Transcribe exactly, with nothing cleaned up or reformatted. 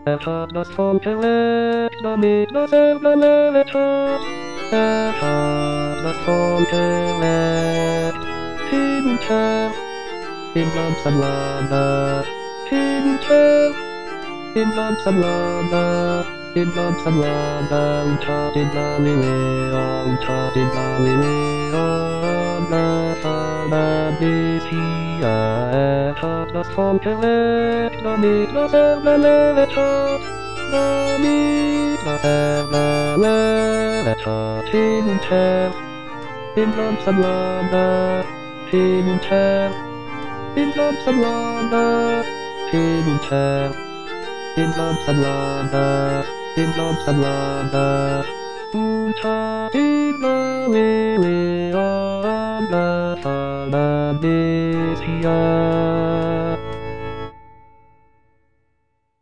Efhad das Volkelek, damit das überlebt hat. Efhad das Volkelek, hin und her, im ganzen Lande, hin und her, im ganzen Lande, im ganzen Lande, unter den Galileo, unter den Galileo, Befallen bis hier. Efhad das Volkelek, damit das überlebt hat. Damit das überlebt hat, hin und her, im ganzen Lande, hin und her, im ganzen Lande, hin und her, im ganzen Lande, im ganzen Lande, unter dem Galileo, Befallen bis hier.